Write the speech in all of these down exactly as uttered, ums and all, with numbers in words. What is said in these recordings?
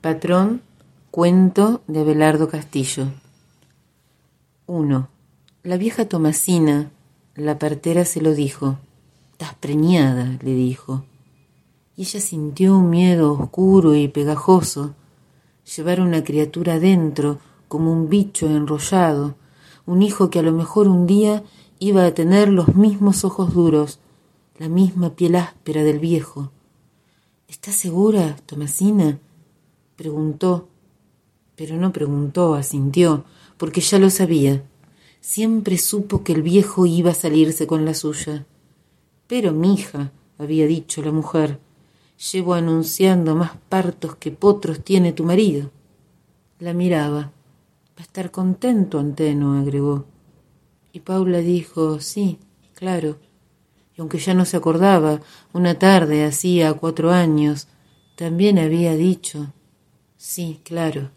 Patrón, cuento de Abelardo Castillo. uno. La vieja Tomasina, la partera, se lo dijo. «Estás preñada», le dijo. Y ella sintió un miedo oscuro y pegajoso. Llevar una criatura adentro, como un bicho enrollado, un hijo que a lo mejor un día iba a tener los mismos ojos duros, la misma piel áspera del viejo. «¿Estás segura, Tomasina?», preguntó, pero no preguntó, asintió, porque ya lo sabía. Siempre supo que el viejo iba a salirse con la suya. «Pero, mija», había dicho la mujer, «llevo anunciando más partos que potros tiene tu marido». La miraba. «Va a estar contento, Anteno», agregó. Y Paula dijo, «Sí, claro». Y aunque ya no se acordaba, una tarde, hacía cuatro años, también había dicho, «Sí, claro».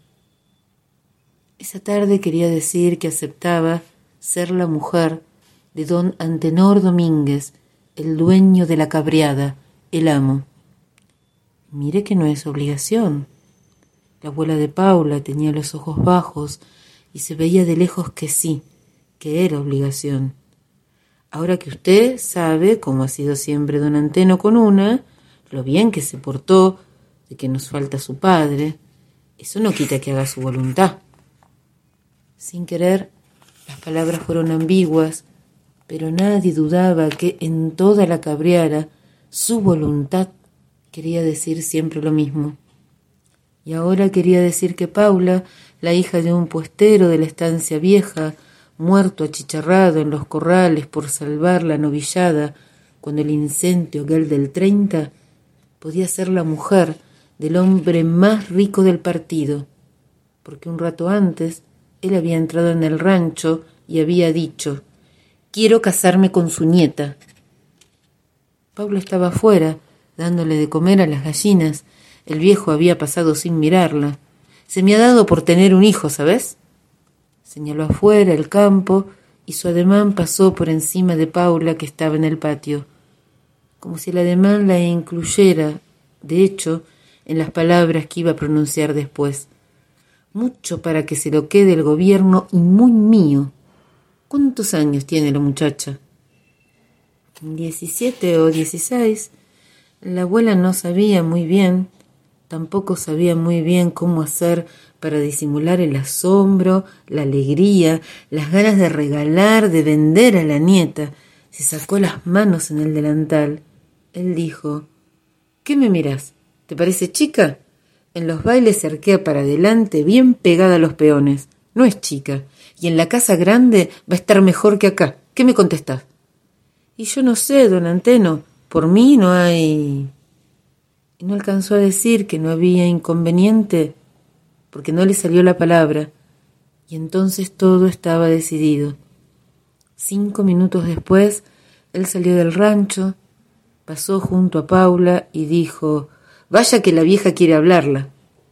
Esa tarde quería decir que aceptaba ser la mujer de don Antenor Domínguez, el dueño de la cabriada, el amo. Mire que no es obligación. La abuela de Paula tenía los ojos bajos y se veía de lejos que sí, que era obligación. Ahora que usted sabe cómo ha sido siempre don Anteno con una, lo bien que se portó, de que nos falta su padre, eso no quita que haga su voluntad. Sin querer, las palabras fueron ambiguas, pero nadie dudaba que en toda la cabriara su voluntad quería decir siempre lo mismo. Y ahora quería decir que Paula, la hija de un puestero de la estancia vieja, muerto achicharrado en los corrales por salvar la novillada cuando el incendio aquel del treinta, podía ser la mujer del hombre más rico del partido, porque un rato antes él había entrado en el rancho y había dicho, «Quiero casarme con su nieta». Paula estaba afuera, dándole de comer a las gallinas. El viejo había pasado sin mirarla. «Se me ha dado por tener un hijo, ¿sabes?». Señaló afuera el campo y su ademán pasó por encima de Paula, que estaba en el patio, como si el ademán la incluyera, de hecho, en las palabras que iba a pronunciar después. «Mucho para que se lo quede el gobierno y muy mío». ¿Cuántos años tiene la muchacha? Diecisiete o dieciséis. La abuela no sabía muy bien, tampoco sabía muy bien cómo hacer para disimular el asombro, la alegría, las ganas de regalar, de vender a la nieta. Se sacó las manos en el delantal. Él dijo, «¿Qué me mirás? ¿Te parece chica? En los bailes se arquea para adelante, bien pegada a los peones. No es chica. Y en la casa grande va a estar mejor que acá. ¿Qué me contestás?» «Y yo no sé, don Anteno. Por mí no hay...». Y no alcanzó a decir que no había inconveniente, porque no le salió la palabra. Y entonces todo estaba decidido. Cinco minutos después, él salió del rancho, pasó junto a Paula y dijo, «Vaya que la vieja quiere hablarla».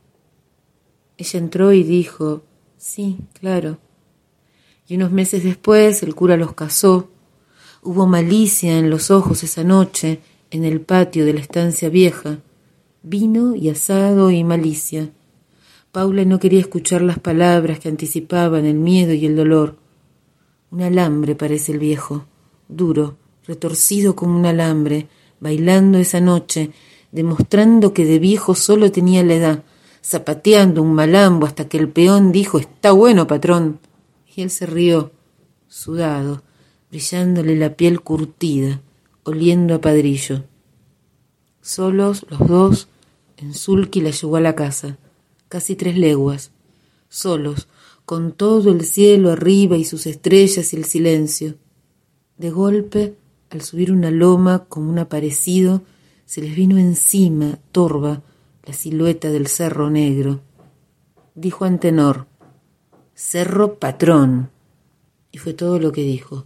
Ella entró y dijo, «Sí, claro». Y unos meses después el cura los casó. Hubo malicia en los ojos esa noche en el patio de la estancia vieja. Vino y asado y malicia. Paula no quería escuchar las palabras que anticipaban el miedo y el dolor. Un alambre parece el viejo, duro, retorcido como un alambre, bailando esa noche, demostrando que de viejo solo tenía la edad, zapateando un malambo hasta que el peón dijo, «Está bueno, patrón». Y él se rió, sudado, brillándole la piel curtida, oliendo a padrillo. Solos los dos, en Sulky la llevó a la casa, casi tres leguas, solos, con todo el cielo arriba y sus estrellas y el silencio. De golpe, al subir una loma como un aparecido, se les vino encima, torva, la silueta del Cerro Negro. Dijo Antenor, «Cerro Patrón», y fue todo lo que dijo.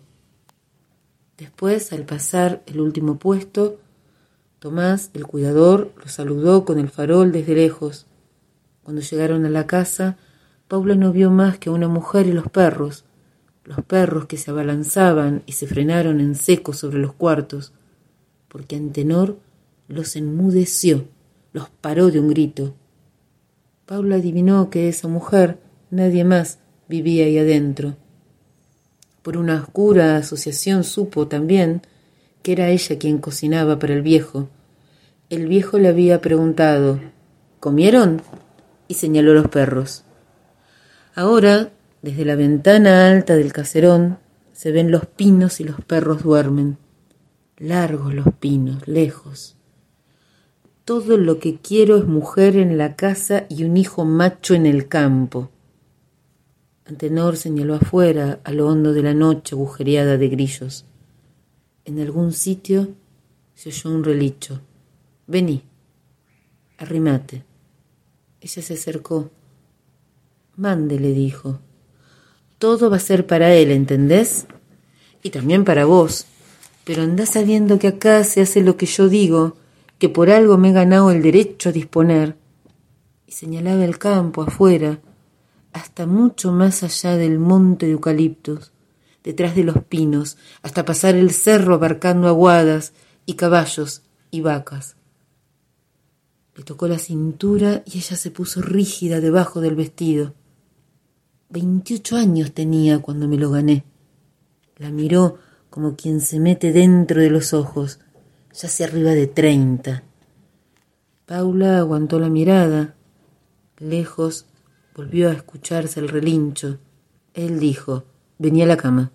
Después, al pasar el último puesto, Tomás, el cuidador, lo saludó con el farol desde lejos. Cuando llegaron a la casa, Paula no vio más que a una mujer y los perros, los perros que se abalanzaban y se frenaron en seco sobre los cuartos, porque Antenor los enmudeció, los paró de un grito. Paula adivinó que esa mujer, nadie más, vivía ahí adentro. Por una oscura asociación supo también que era ella quien cocinaba para el viejo. El viejo le había preguntado: ¿comieron? Y señaló los perros. Ahora, desde la ventana alta del caserón, se ven los pinos y los perros duermen. Largos los pinos, lejos. Todo lo que quiero es mujer en la casa y un hijo macho en el campo. Antenor señaló afuera, a lo hondo de la noche agujereada de grillos. En algún sitio se oyó un relicho. Vení, arrimate. Ella se acercó. Mande, le dijo. Todo va a ser para él, ¿entendés? Y también para vos. Pero andá sabiendo que acá se hace lo que yo digo, que por algo me he ganado el derecho a disponer. Y señalaba el campo afuera, hasta mucho más allá del monte de eucaliptos, detrás de los pinos, hasta pasar el cerro abarcando aguadas y caballos y vacas. Le tocó la cintura y ella se puso rígida debajo del vestido. Veintiocho años tenía cuando me lo gané. La miró como quien se mete dentro de los ojos, ya hacia arriba de treinta. Paula aguantó la mirada. Lejos volvió a escucharse el relincho. Él dijo: vení a la cama.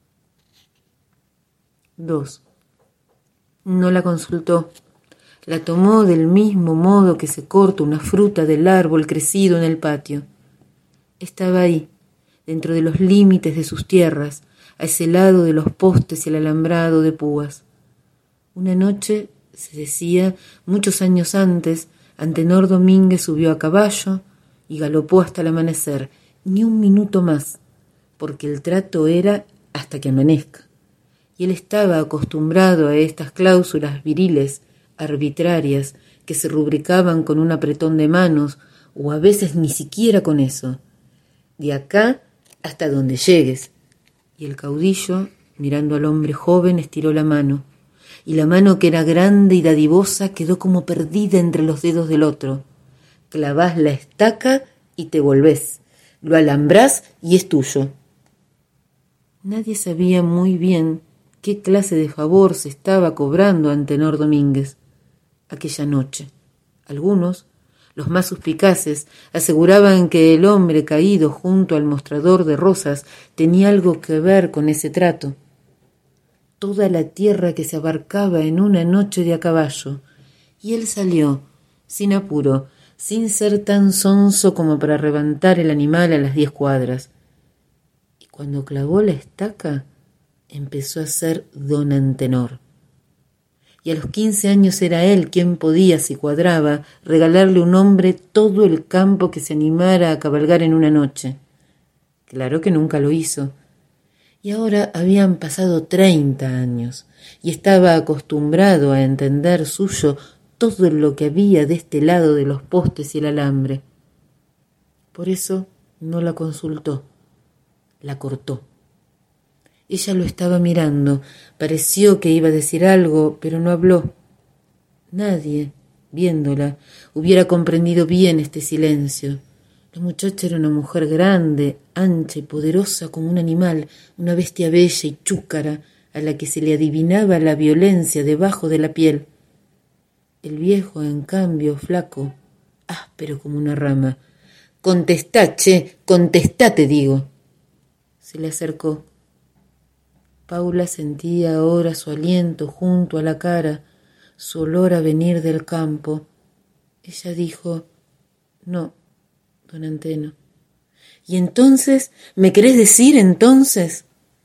Dos. No la consultó. La tomó del mismo modo que se corta una fruta del árbol crecido en el patio. Estaba ahí, dentro de los límites de sus tierras, a ese lado de los postes y el alambrado de púas. Una noche, se decía, muchos años antes, Antenor Domínguez subió a caballo y galopó hasta el amanecer, ni un minuto más, porque el trato era hasta que amanezca. Y él estaba acostumbrado a estas cláusulas viriles, arbitrarias, que se rubricaban con un apretón de manos, o a veces ni siquiera con eso. De acá hasta donde llegues. Y el caudillo, mirando al hombre joven, estiró la mano, y la mano, que era grande y dadivosa, quedó como perdida entre los dedos del otro. Clavás la estaca y te volvés, lo alambrás y es tuyo. Nadie sabía muy bien qué clase de favor se estaba cobrando a Antenor Domínguez aquella noche. Algunos, los más suspicaces, aseguraban que el hombre caído junto al mostrador de rosas tenía algo que ver con ese trato. Toda la tierra que se abarcaba en una noche de a caballo, y él salió, sin apuro, sin ser tan sonso como para levantar el animal a las diez cuadras. Y cuando clavó la estaca, empezó a ser don Antenor. Y a los quince años era él quien podía, si cuadraba, regalarle a un hombre todo el campo que se animara a cabalgar en una noche. Claro que nunca lo hizo. Y ahora habían pasado treinta años, y estaba acostumbrado a entender suyo todo lo que había de este lado de los postes y el alambre. Por eso no la consultó, la cortó. Ella lo estaba mirando, pareció que iba a decir algo, pero no habló. Nadie, viéndola, hubiera comprendido bien este silencio. La muchacha era una mujer grande, ancha y poderosa como un animal, una bestia bella y chúcara, a la que se le adivinaba la violencia debajo de la piel. El viejo, en cambio, flaco, áspero como una rama. «Contestá, che, contestá, te digo». Se le acercó. Paula sentía ahora su aliento junto a la cara, su olor a venir del campo. Ella dijo: «No, don Anteno». «¿Y entonces? ¿Me querés decir entonces?»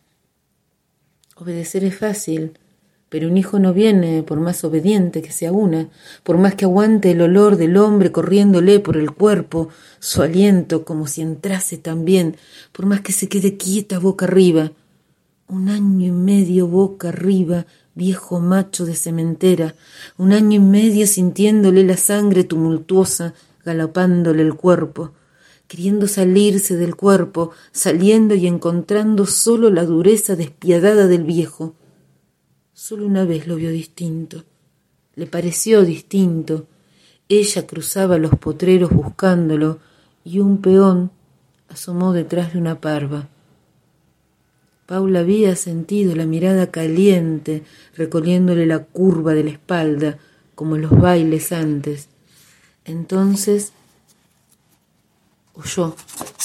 Obedecer es fácil, pero un hijo no viene por más obediente que sea una, por más que aguante el olor del hombre corriéndole por el cuerpo, su aliento como si entrase también, por más que se quede quieta boca arriba. Un año y medio boca arriba, viejo macho de cementera, un año y medio sintiéndole la sangre tumultuosa, galopándole el cuerpo, queriendo salirse del cuerpo, saliendo y encontrando solo la dureza despiadada del viejo. Solo una vez lo vio distinto, le pareció distinto, Ella cruzaba los potreros buscándolo y un peón asomó detrás de una parva. Paula había sentido la mirada caliente recorriéndole la curva de la espalda, como en los bailes antes. Entonces oyó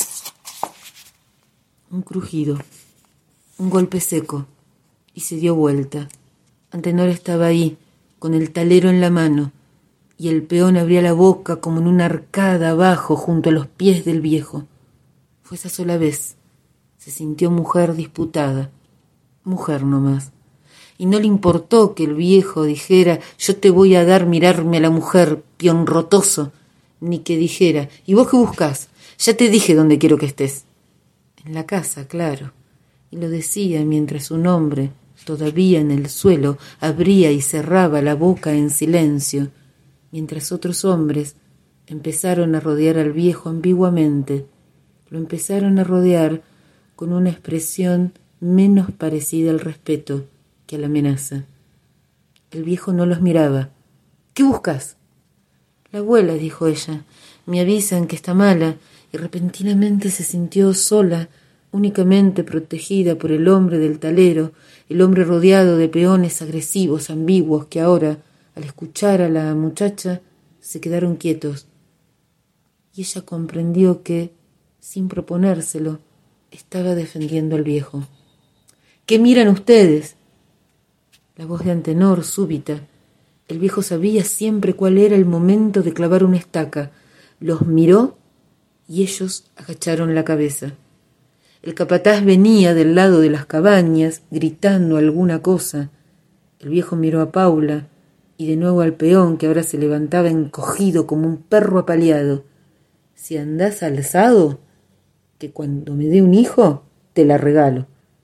un crujido, un golpe seco, y se dio vuelta. Antenor estaba ahí, con el talero en la mano, y el peón abría la boca como en una arcada abajo junto a los pies del viejo. Fue esa sola vez. Se sintió mujer disputada, mujer nomás. Y no le importó que el viejo dijera: yo te voy a dar mirarme a la mujer, peón rotoso, ni que dijera: ¿y vos qué buscás? Ya te dije dónde quiero que estés. En la casa, claro. Y lo decía mientras un hombre, todavía en el suelo, abría y cerraba la boca en silencio, mientras otros hombres empezaron a rodear al viejo ambiguamente. Lo empezaron a rodear con una expresión menos parecida al respeto que a la amenaza. El viejo no los miraba. ¿Qué buscas? La abuela, dijo ella. Me avisan que está mala, y repentinamente se sintió sola, únicamente protegida por el hombre del talero, el hombre rodeado de peones agresivos, ambiguos, que ahora, al escuchar a la muchacha, se quedaron quietos. Y ella comprendió que, sin proponérselo, estaba defendiendo al viejo. ¿Qué miran ustedes? La voz de Antenor, súbita. El viejo sabía siempre cuál era el momento de clavar una estaca. Los miró y ellos agacharon la cabeza. El capataz venía del lado de las cabañas, gritando alguna cosa. El viejo miró a Paula y de nuevo al peón, que ahora se levantaba encogido como un perro apaleado. Si andás alzado, que cuando me dé un hijo, te la regalo.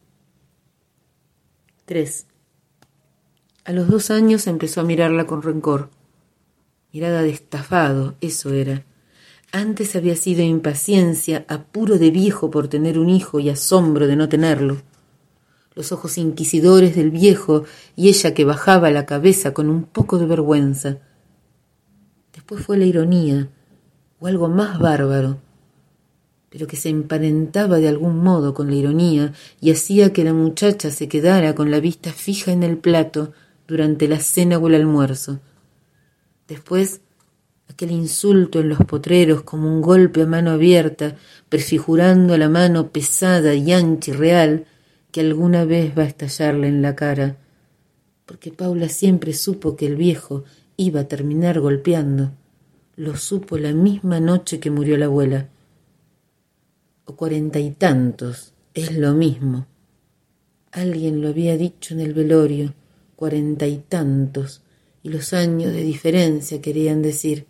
Tres. A los dos años empezó a mirarla con rencor. Mirada de estafado, eso era. Antes había sido impaciencia, apuro de viejo por tener un hijo y asombro de no tenerlo. Los ojos inquisidores del viejo y ella que bajaba la cabeza con un poco de vergüenza. Después fue la ironía, o algo más bárbaro, pero que se emparentaba de algún modo con la ironía y hacía que la muchacha se quedara con la vista fija en el plato durante la cena o el almuerzo. Después, aquel insulto en los potreros como un golpe a mano abierta, prefigurando la mano pesada y ancha y real que alguna vez va a estallarle en la cara, porque Paula siempre supo que el viejo iba a terminar golpeando. Lo supo la misma noche que murió la abuela. O cuarenta y tantos, es lo mismo. Alguien lo había dicho en el velorio, cuarenta y tantos, y los años de diferencia querían decir.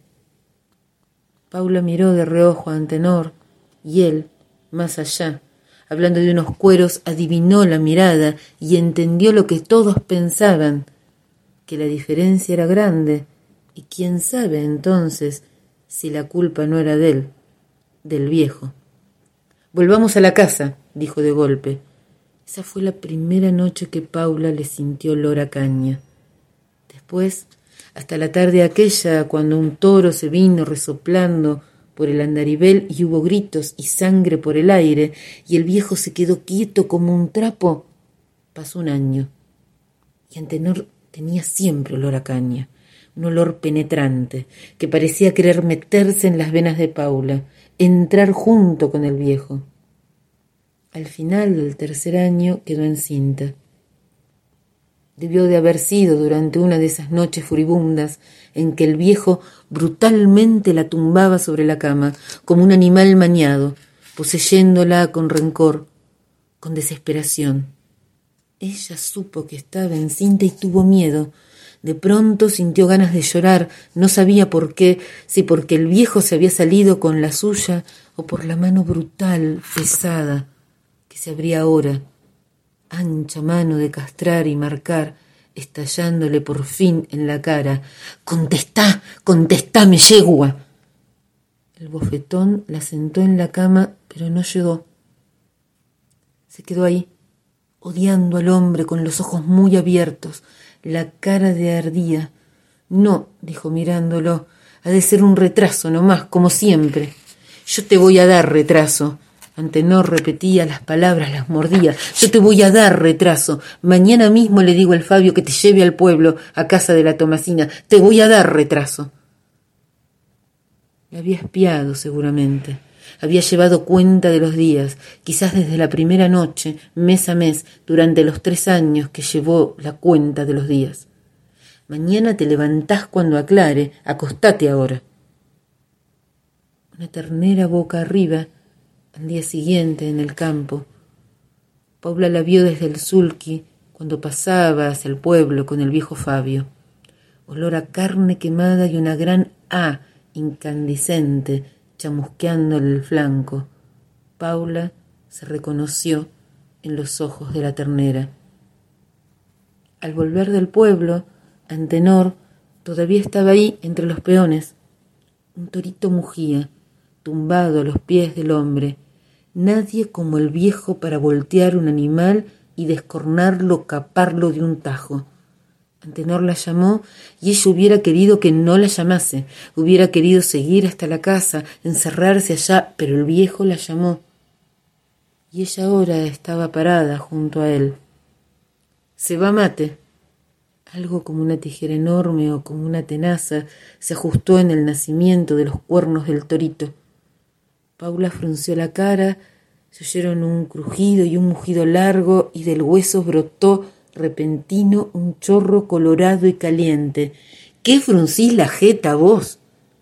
Paula miró de reojo a Antenor, y él, más allá, hablando de unos cueros, adivinó la mirada y entendió lo que todos pensaban, que la diferencia era grande, y quién sabe entonces si la culpa no era de él, del viejo. «Volvamos a la casa», dijo de golpe. Esa fue la primera noche que Paula le sintió olor a caña. Después, hasta la tarde aquella, cuando un toro se vino resoplando por el andarivel y hubo gritos y sangre por el aire, y el viejo se quedó quieto como un trapo, pasó un año. Y Antenor tenía siempre olor a caña, un olor penetrante, que parecía querer meterse en las venas de Paula, entrar junto con el viejo. Al final del tercer año quedó encinta. Debió de haber sido durante una de esas noches furibundas en que el viejo brutalmente la tumbaba sobre la cama, como un animal maniado, poseyéndola con rencor, con desesperación. Ella supo que estaba encinta y tuvo miedo. De pronto sintió ganas de llorar, no sabía por qué, si porque el viejo se había salido con la suya o por la mano brutal, pesada, que se abría ahora, ancha mano de castrar y marcar, estallándole por fin en la cara. «¡Contestá! ¡Contestame, yegua!». El bofetón la sentó en la cama, pero no llegó. Se quedó ahí, odiando al hombre con los ojos muy abiertos, la cara de ardía. «No», dijo mirándolo, Ha de ser un retraso nomás, como siempre. Yo te voy a dar retraso. Antenor repetía las palabras, las mordía. Yo te voy a dar retraso. Mañana mismo le digo al Fabio que te lleve al pueblo, a casa de la Tomasina. Te voy a dar retraso. Le había espiado seguramente. Había llevado cuenta de los días, quizás desde la primera noche, mes a mes, durante los tres años que llevó la cuenta de los días. Mañana te levantás cuando aclare, acostate ahora. Una ternera boca arriba, al día siguiente en el campo. Paula la vio desde el sulky cuando pasaba hacia el pueblo con el viejo Fabio. Olor a carne quemada y una gran A incandescente chamusqueándole el flanco. Paula se reconoció en los ojos de la ternera. Al volver del pueblo, Antenor todavía estaba ahí entre los peones. Un torito mugía, tumbado a los pies del hombre. Nadie como el viejo para voltear un animal y descornarlo, caparlo de un tajo. Antenor la llamó y ella hubiera querido que no la llamase, hubiera querido seguir hasta la casa, encerrarse allá, pero el viejo la llamó. Y ella ahora estaba parada junto a él. Se va mate. Algo como una tijera enorme o como una tenaza se ajustó en el nacimiento de los cuernos del torito. Paula frunció la cara, se oyeron un crujido y un mugido largo y del hueso brotó repentino un chorro colorado y caliente. ¿Qué fruncís la jeta vos?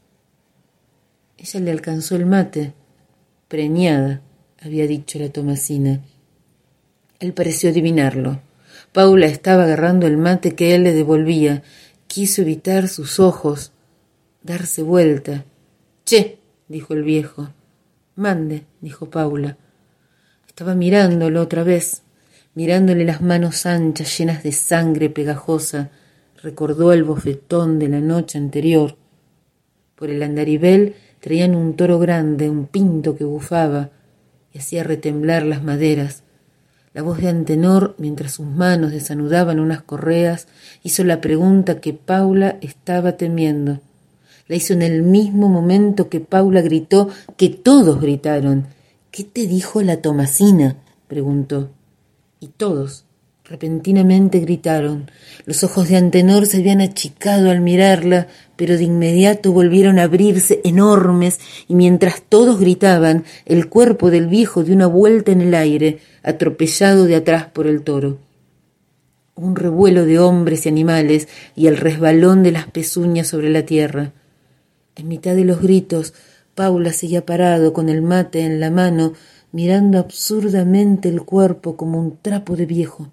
Ella le alcanzó el mate. Preñada, había dicho la Tomasina. Él pareció adivinarlo. Paula estaba agarrando el mate que él le devolvía. Quiso evitar sus ojos, darse vuelta. Che, dijo el viejo. Mande, dijo Paula. Estaba mirándolo otra vez, mirándole las manos anchas llenas de sangre pegajosa. Recordó el bofetón de la noche anterior. Por el andarivel traían un toro grande, un pinto que bufaba y hacía retemblar las maderas. La voz de Antenor, mientras sus manos desanudaban unas correas, hizo la pregunta que Paula estaba temiendo. La hizo en el mismo momento que Paula gritó, que todos gritaron. ¿Qué te dijo la Tomasina?, preguntó. Y todos repentinamente gritaron. Los ojos de Antenor se habían achicado al mirarla, pero de inmediato volvieron a abrirse enormes, y mientras todos gritaban, el cuerpo del viejo dio una vuelta en el aire, atropellado de atrás por el toro. Un revuelo de hombres y animales y el resbalón de las pezuñas sobre la tierra. En mitad de los gritos, Paula seguía parado con el mate en la mano, mirando absurdamente el cuerpo como un trapo de viejo.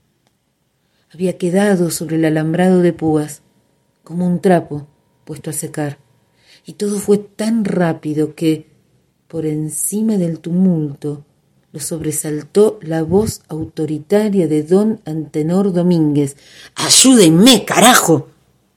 Había quedado sobre el alambrado de púas, como un trapo puesto a secar, y todo fue tan rápido que, por encima del tumulto, lo sobresaltó la voz autoritaria de don Antenor Domínguez. ¡Ayúdenme, carajo!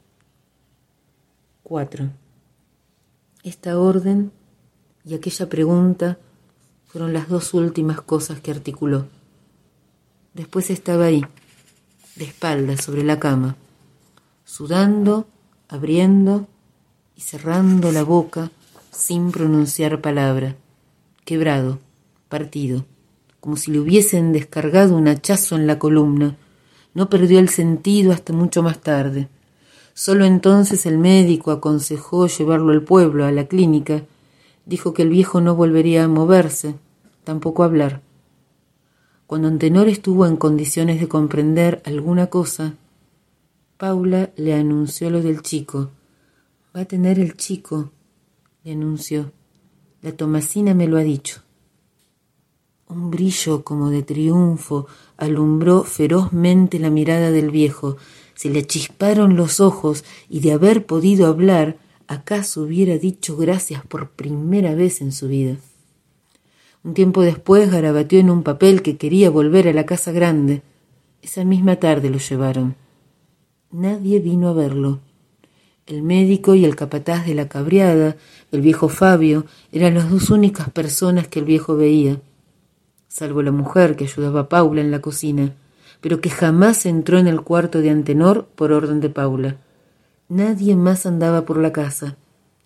Cuatro. Esta orden y aquella pregunta fueron las dos últimas cosas que articuló. Después estaba ahí, de espaldas sobre la cama, sudando, abriendo y cerrando la boca sin pronunciar palabra, quebrado, partido, como si le hubiesen descargado un hachazo en la columna. No perdió el sentido hasta mucho más tarde. Solo entonces el médico aconsejó llevarlo al pueblo, a la clínica. Dijo que el viejo no volvería a moverse, tampoco a hablar. Cuando Antenor estuvo en condiciones de comprender alguna cosa, Paula le anunció lo del chico. Va a tener el chico, le anunció. La Tomasina me lo ha dicho. Un brillo como de triunfo alumbró ferozmente la mirada del viejo. Se le chisparon los ojos y de haber podido hablar, acaso hubiera dicho gracias por primera vez en su vida. Un tiempo después garabateó en un papel que quería volver a la casa grande. Esa misma tarde lo llevaron. Nadie vino a verlo. El médico y el capataz de la cabriada, el viejo Fabio, eran las dos únicas personas que el viejo veía, salvo la mujer que ayudaba a Paula en la cocina, pero que jamás entró en el cuarto de Antenor por orden de Paula. Nadie más andaba por la casa.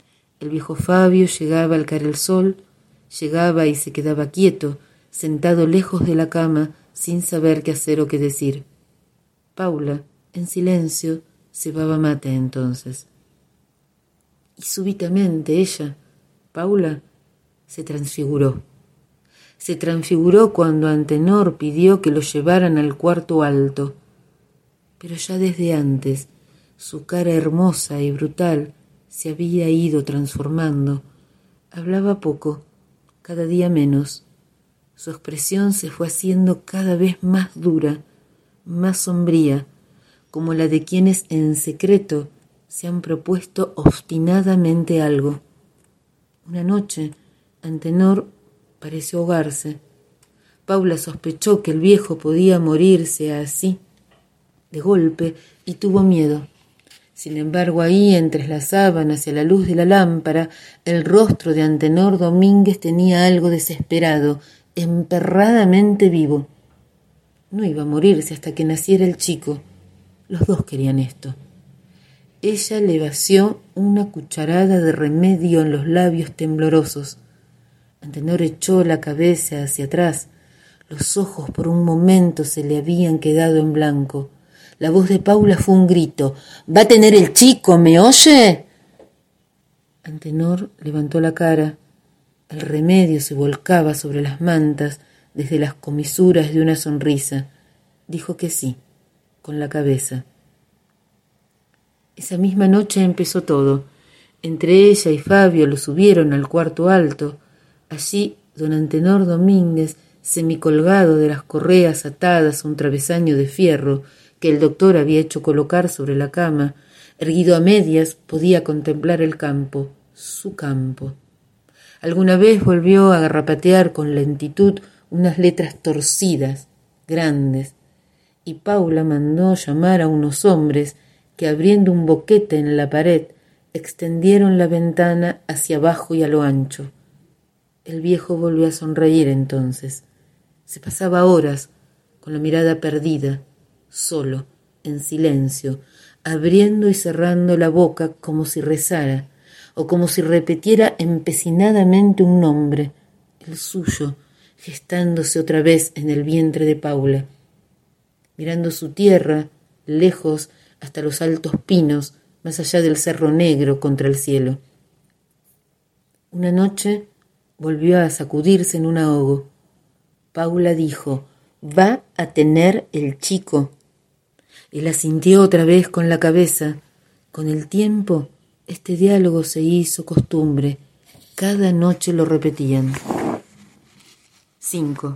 El viejo Fabio llegaba al caer el sol, llegaba y se quedaba quieto, sentado lejos de la cama, sin saber qué hacer o qué decir. Paula, en silencio, cebaba mate entonces. Y súbitamente ella, Paula, se transfiguró. Se transfiguró cuando Antenor pidió que lo llevaran al cuarto alto. Pero ya desde antes, su cara hermosa y brutal se había ido transformando. Hablaba poco, cada día menos. Su expresión se fue haciendo cada vez más dura, más sombría, como la de quienes en secreto se han propuesto obstinadamente algo. Una noche, Antenor pareció ahogarse. Paula sospechó que el viejo podía morirse así, de golpe, y tuvo miedo. Sin embargo, ahí, entre las sábanas y a la luz de la lámpara, el rostro de Antenor Domínguez tenía algo desesperado, emperradamente vivo. No iba a morirse hasta que naciera el chico. Los dos querían esto. Ella le vació una cucharada de remedio en los labios temblorosos. Antenor echó la cabeza hacia atrás. Los ojos por un momento se le habían quedado en blanco. La voz de Paula fue un grito. «¿Va a tener el chico? ¿Me oye?» Antenor levantó la cara. El remedio se volcaba sobre las mantas desde las comisuras de una sonrisa. Dijo que sí, con la cabeza. Esa misma noche empezó todo. Entre ella y Fabio lo subieron al cuarto alto. Allí don Antenor Domínguez, semicolgado de las correas atadas a un travesaño de fierro que el doctor había hecho colocar sobre la cama, erguido a medias, podía contemplar el campo, su campo. Alguna vez volvió a garrapatear con lentitud unas letras torcidas, grandes, y Paula mandó llamar a unos hombres que, abriendo un boquete en la pared, extendieron la ventana hacia abajo y a lo ancho. El viejo volvió a sonreír entonces. Se pasaba horas con la mirada perdida, solo, en silencio, abriendo y cerrando la boca como si rezara, o como si repitiera empecinadamente un nombre, el suyo, gestándose otra vez en el vientre de Paula, mirando su tierra, lejos hasta los altos pinos, más allá del cerro negro contra el cielo. Una noche volvió a sacudirse en un ahogo. Paula dijo: «Va a tener el chico». Él asintió otra vez con la cabeza. Con el tiempo, este diálogo se hizo costumbre. Cada noche lo repetían. cinco.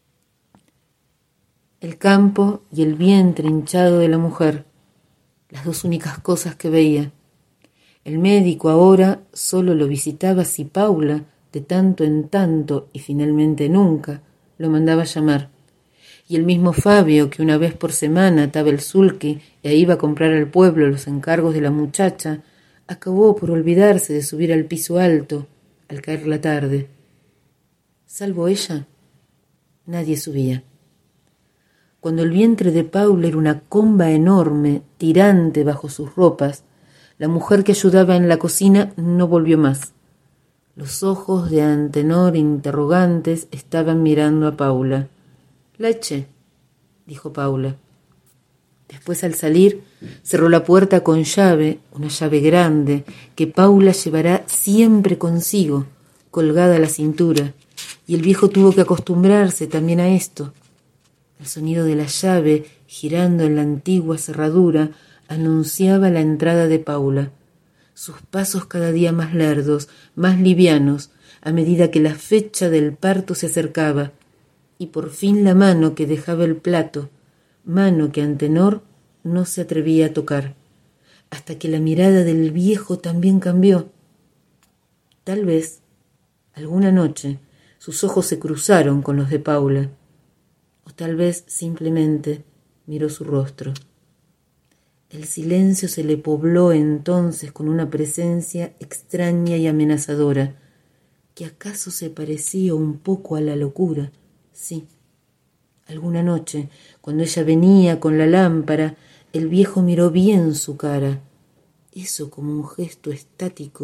El campo y el vientre hinchado de la mujer, las dos únicas cosas que veía. El médico ahora solo lo visitaba si Paula, de tanto en tanto y finalmente nunca, lo mandaba llamar. Y el mismo Fabio, que una vez por semana ataba el sulky e iba a comprar al pueblo los encargos de la muchacha, acabó por olvidarse de subir al piso alto al caer la tarde. Salvo ella, nadie subía. Cuando el vientre de Paula era una comba enorme, tirante bajo sus ropas, la mujer que ayudaba en la cocina no volvió más. Los ojos de Antenor interrogantes estaban mirando a Paula. «La eché», dijo Paula. Después, al salir, cerró la puerta con llave, una llave grande, que Paula llevará siempre consigo, colgada a la cintura, y el viejo tuvo que acostumbrarse también a esto. El sonido de la llave, girando en la antigua cerradura, anunciaba la entrada de Paula. Sus pasos cada día más lerdos, más livianos, a medida que la fecha del parto se acercaba, y por fin la mano que dejaba el plato, mano que Antenor no se atrevía a tocar, hasta que la mirada del viejo también cambió. Tal vez, alguna noche, sus ojos se cruzaron con los de Paula, o tal vez simplemente miró su rostro. El silencio se le pobló entonces con una presencia extraña y amenazadora, que acaso se parecía un poco a la locura. Sí, alguna noche, cuando ella venía con la lámpara, el viejo miró bien su cara, eso como un gesto estático,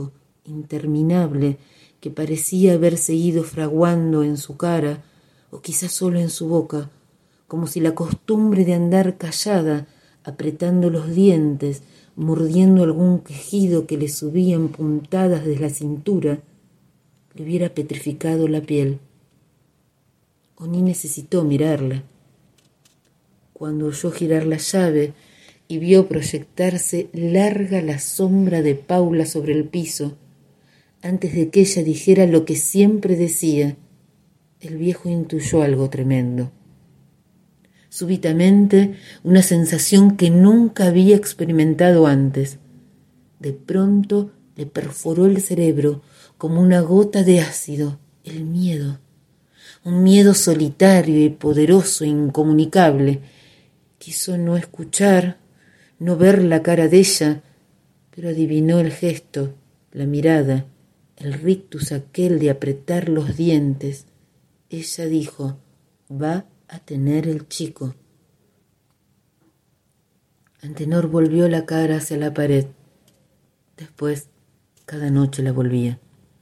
interminable que parecía haberse ido fraguando en su cara, o quizás solo en su boca, como si la costumbre de andar callada, apretando los dientes, mordiendo algún quejido que le subía en puntadas desde la cintura, le hubiera petrificado la piel. O ni necesitó mirarla. Cuando oyó girar la llave y vio proyectarse larga la sombra de Paula sobre el piso, antes de que ella dijera lo que siempre decía, el viejo intuyó algo tremendo. Súbitamente, una sensación que nunca había experimentado antes. De pronto le perforó el cerebro como una gota de ácido, el miedo. Un miedo solitario y poderoso, incomunicable. Quiso no escuchar, no ver la cara de ella, pero adivinó el gesto, la mirada, el rictus aquel de apretar los dientes. Ella dijo, va a tener el chico. Antenor volvió la cara hacia la pared. Después, cada noche la volvía.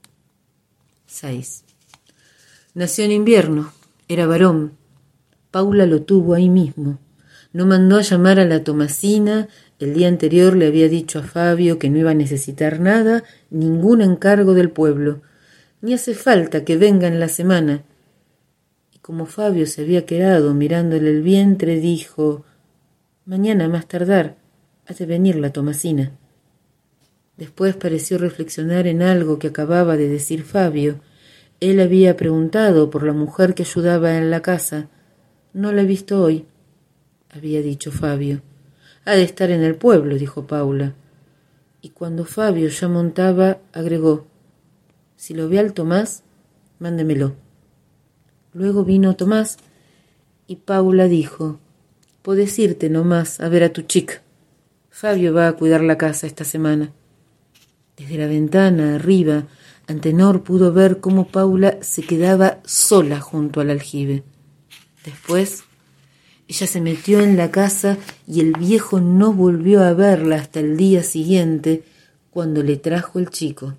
seis. Nació en invierno, era varón. Paula lo tuvo ahí mismo. No mandó a llamar a la Tomasina. El día anterior le había dicho a Fabio que no iba a necesitar nada, ningún encargo del pueblo. Ni hace falta que venga en la semana. Y como Fabio se había quedado mirándole el vientre, dijo, mañana más tardar ha de venir la Tomasina. Después pareció reflexionar en algo que acababa de decir Fabio. Él había preguntado por la mujer que ayudaba en la casa. No la he visto hoy, había dicho Fabio. Ha de estar en el pueblo, dijo Paula. Y cuando Fabio ya montaba, agregó, si lo ve al Tomás, mándemelo. Luego vino Tomás y Paula dijo, podés irte nomás a ver a tu chica. Fabio va a cuidar la casa esta semana. Desde la ventana, arriba, Antenor pudo ver cómo Paula se quedaba sola junto al aljibe. Después, ella se metió en la casa y el viejo no volvió a verla hasta el día siguiente, cuando le trajo el chico.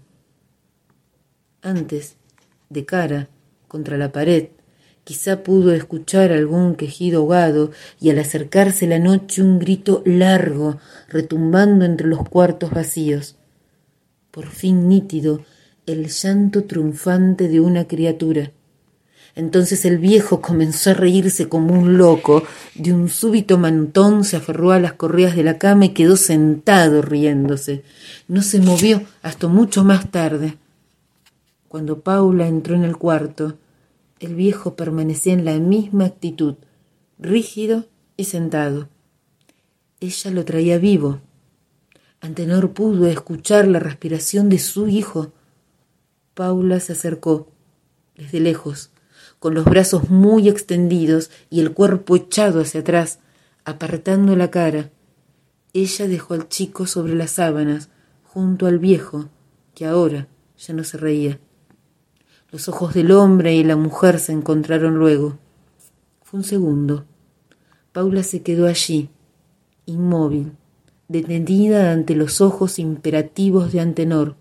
Antes, de cara, contra la pared, quizá pudo escuchar algún quejido ahogado y al acercarse la noche un grito largo, retumbando entre los cuartos vacíos. Por fin nítido, el llanto triunfante de una criatura. Entonces el viejo comenzó a reírse como un loco. De un súbito mantón se aferró a las correas de la cama y quedó sentado riéndose. No se movió hasta mucho más tarde. Cuando Paula entró en el cuarto, el viejo permanecía en la misma actitud, rígido y sentado. Ella lo traía vivo. Antenor pudo escuchar la respiración de su hijo. Paula se acercó, desde lejos, con los brazos muy extendidos y el cuerpo echado hacia atrás, apartando la cara. Ella dejó al chico sobre las sábanas, junto al viejo, que ahora ya no se reía. Los ojos del hombre y la mujer se encontraron luego. Fue un segundo. Paula se quedó allí, inmóvil, detenida ante los ojos imperativos de Antenor.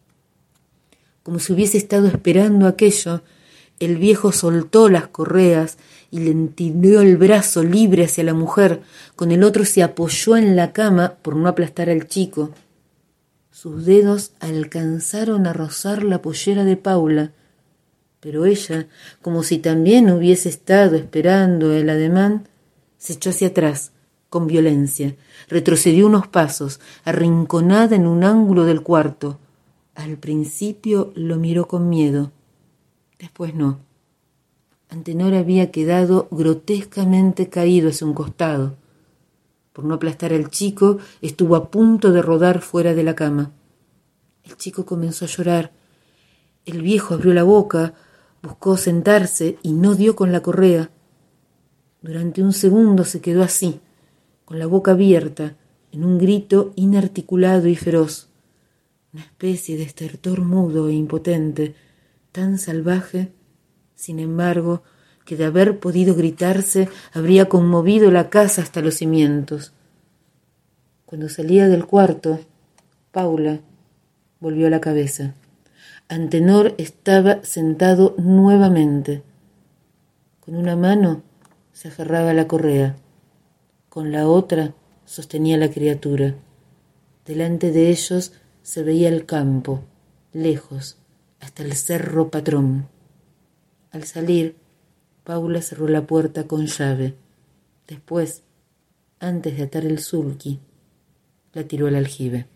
Como si hubiese estado esperando aquello, el viejo soltó las correas y le tendió el brazo libre hacia la mujer. Con el otro se apoyó en la cama por no aplastar al chico. Sus dedos alcanzaron a rozar la pollera de Paula, pero ella, como si también hubiese estado esperando el ademán, se echó hacia atrás, con violencia, retrocedió unos pasos, arrinconada en un ángulo del cuarto. Al principio lo miró con miedo, después no. Antenor había quedado grotescamente caído hacia un costado. Por no aplastar al chico, estuvo a punto de rodar fuera de la cama. El chico comenzó a llorar. El viejo abrió la boca, buscó sentarse y no dio con la correa. Durante un segundo se quedó así, con la boca abierta, en un grito inarticulado y feroz. Una especie de estertor mudo e impotente, tan salvaje, sin embargo, que de haber podido gritarse habría conmovido la casa hasta los cimientos. Cuando salía del cuarto, Paula, volvió la cabeza. Antenor estaba sentado nuevamente. Con una mano se aferraba a la correa, con la otra sostenía la criatura. Delante de ellos se veía el campo, lejos, hasta el cerro Patrón. Al salir, Paula cerró la puerta con llave. Después, antes de atar el sulky, la tiró al aljibe.